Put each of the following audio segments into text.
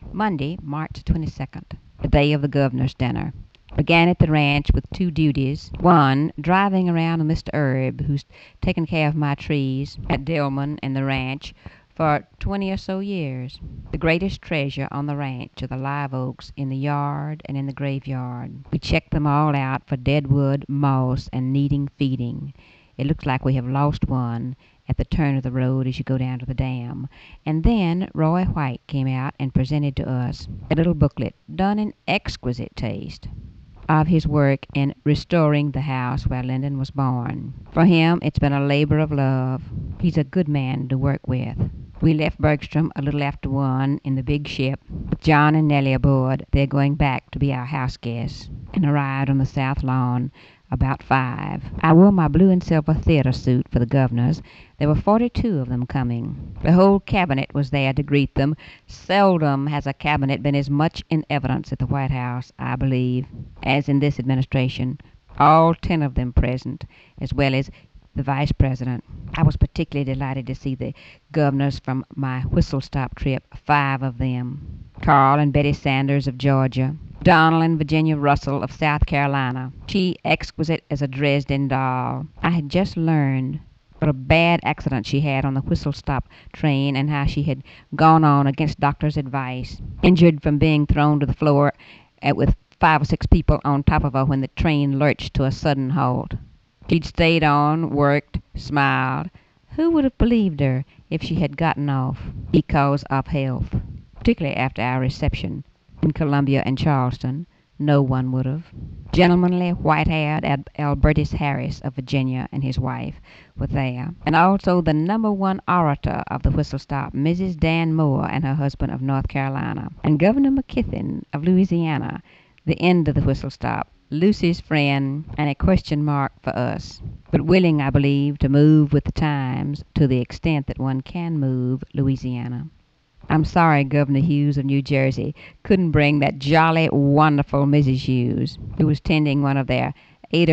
Monday, March 22nd, the day of the governor's dinner. Began at the ranch with two duties. One, driving around with Mr. Erb, who's taken care of my trees at Dillman and the ranch for 20 or so years. The greatest treasure on the ranch are the live oaks in the yard and in the graveyard. We check them all out for dead wood, moss, and needing feeding. It looks like we have lost one at the turn of the road as you go down to the dam. And then Roy White came out and presented to us a little booklet done in exquisite taste of his work in restoring the house where Lyndon was born. For him, it's been a labor of love. He's a good man to work with. We left Bergstrom a little after 1 in the big ship, with John and Nellie aboard. They're going back to be our house guests, and arrived on the south lawn about 5. I wore my blue and silver theater suit for the governors. There were 42 of them coming. The whole cabinet was there to greet them. Seldom has a cabinet been as much in evidence at the White House, I believe, as in this administration. All 10 of them present, as well as the vice president. I was particularly delighted to see the governors from my whistle-stop trip, 5 of them. Carl and Betty Sanders of Georgia, Donald and Virginia Russell of South Carolina, she exquisite as a Dresden doll. I had just learned what a bad accident she had on the whistle-stop train, and how she had gone on against doctor's advice, injured from being thrown to the floor with 5 or 6 people on top of her when the train lurched to a sudden halt. She'd stayed on, worked, smiled. Who would have believed her if she had gotten off because of health? Particularly after our reception in Columbia and Charleston, no one would have. Gentlemanly, white-haired Albertus Harris of Virginia and his wife were there, and also the #1 orator of the whistle-stop, Mrs. Dan Moore, and her husband of North Carolina, and Governor McKithen of Louisiana, the end of the whistle-stop, Lucy's friend, and a question mark for us, but willing, I believe, to move with the times to the extent that one can move Louisiana. I'm sorry Governor Hughes of New Jersey couldn't bring that jolly, wonderful Mrs. Hughes, who was tending one of their 8 or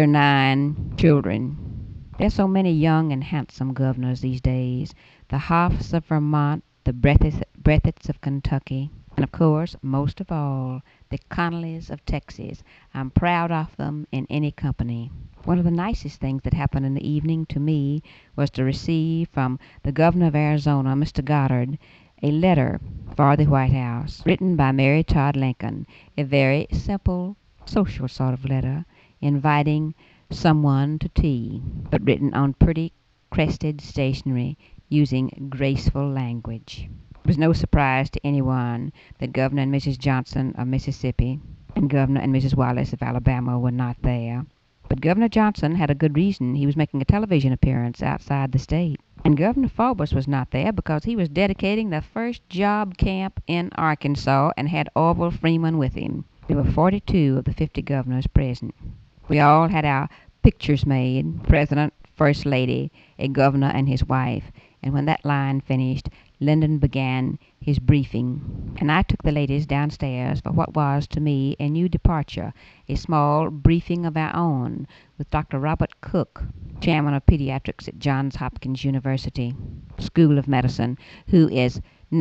9 children. There's so many young and handsome governors these days. The Hoffs of Vermont, the Breathitts of Kentucky, and of course, most of all, the Connollys of Texas. I'm proud of them in any company. One of the nicest things that happened in the evening to me was to receive from the governor of Arizona, Mr. Goddard, a letter for the White House, written by Mary Todd Lincoln, a very simple, social sort of letter, inviting someone to tea, but written on pretty crested stationery, using graceful language. It was no surprise to anyone that Governor and Mrs. Johnson of Mississippi and Governor and Mrs. Wallace of Alabama were not there. But Governor Johnson had a good reason. He was making a television appearance outside the state. And Governor Faubus was not there because he was dedicating the first job camp in Arkansas and had Orville Freeman with him. There were 42 of the 50 governors present. We all had our pictures made, President, First Lady, a governor and his wife. And when that line finished, Lyndon began his briefing, and I took the ladies downstairs for what was to me a new departure, a small briefing of our own with Dr. Robert Cook, chairman of pediatrics at Johns Hopkins University School of Medicine, who is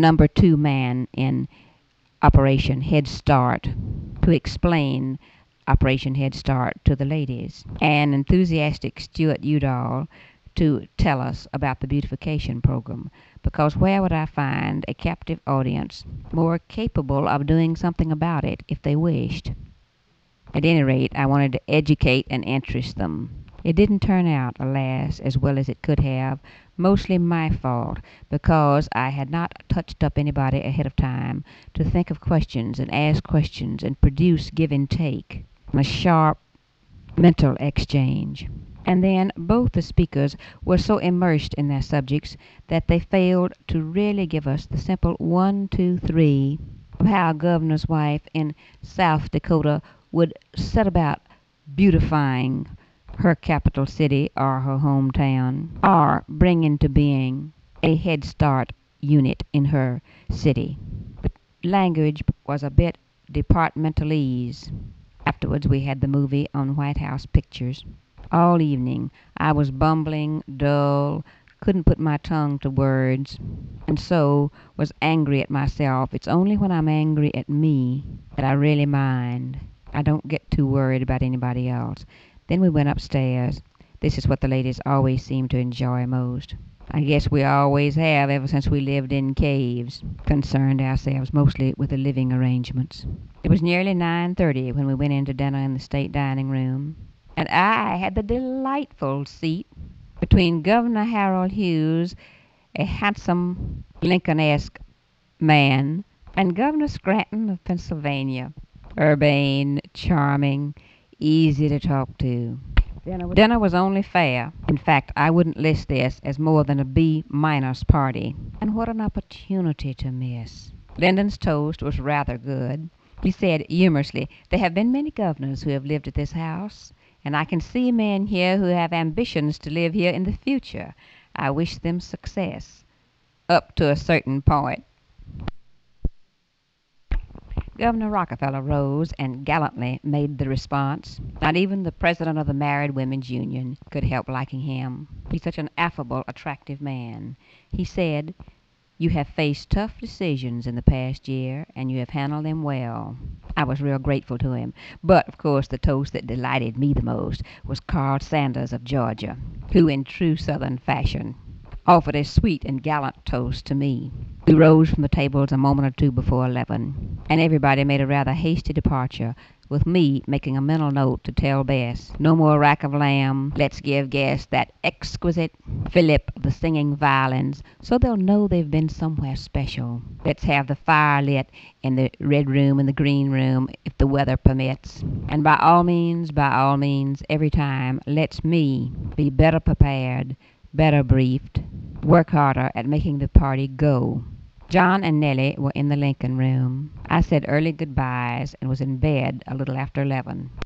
#2 man in Operation Head Start, to explain Operation Head Start to the ladies, and enthusiastic Stuart Udall to tell us about the beautification program, because where would I find a captive audience more capable of doing something about it if they wished? At any rate, I wanted to educate and interest them. It didn't turn out, alas, as well as it could have, mostly my fault, because I had not touched up anybody ahead of time to think of questions and ask questions and produce give and take, a sharp mental exchange. And then both the speakers were so immersed in their subjects that they failed to really give us the simple 1, 2, 3 of how a governor's wife in South Dakota would set about beautifying her capital city or her hometown, or bring into being a Head Start unit in her city. The language was a bit departmentalese. Afterwards we had the movie on White House pictures. All evening I was bumbling, dull, couldn't put my tongue to words, and so was angry at myself. It's only when I'm angry at me that I really mind. I don't get too worried about anybody else. Then we went upstairs. This is what the ladies always seem to enjoy most. I guess we always have ever since we lived in caves, concerned ourselves mostly with the living arrangements. It was nearly 9:30 when we went in to dinner in the state dining room, and I had the delightful seat between Governor Harold Hughes, a handsome Lincoln-esque man, and Governor Scranton of Pennsylvania, urbane, charming, easy to talk to. Dinner was only fair. In fact, I wouldn't list this as more than a B-minus party. And what an opportunity to miss. Lyndon's toast was rather good. He said humorously, "There have been many governors who have lived at this house, and I can see men here who have ambitions to live here in the future. I wish them success. Up to a certain point." Governor Rockefeller rose and gallantly made the response. Not even the president of the Married Women's Union could help liking him. He's such an affable, attractive man. He said, "You have faced tough decisions in the past year, and you have handled them well." I was real grateful to him. But, of course, the toast that delighted me the most was Carl Sanders of Georgia, who, in true Southern fashion, offered a sweet and gallant toast to me. We rose from the tables a moment or two before 11, and everybody made a rather hasty departure, with me making a mental note to tell Bess, no more rack of lamb. Let's give guests that exquisite fillip of the singing violins, so they'll know they've been somewhere special. Let's have the fire lit in the red room and the green room, if the weather permits. And by all means, every time, let's me be better prepared, better briefed, work harder at making the party go. John and Nellie were in the Lincoln room. I said early goodbyes and was in bed a little after 11.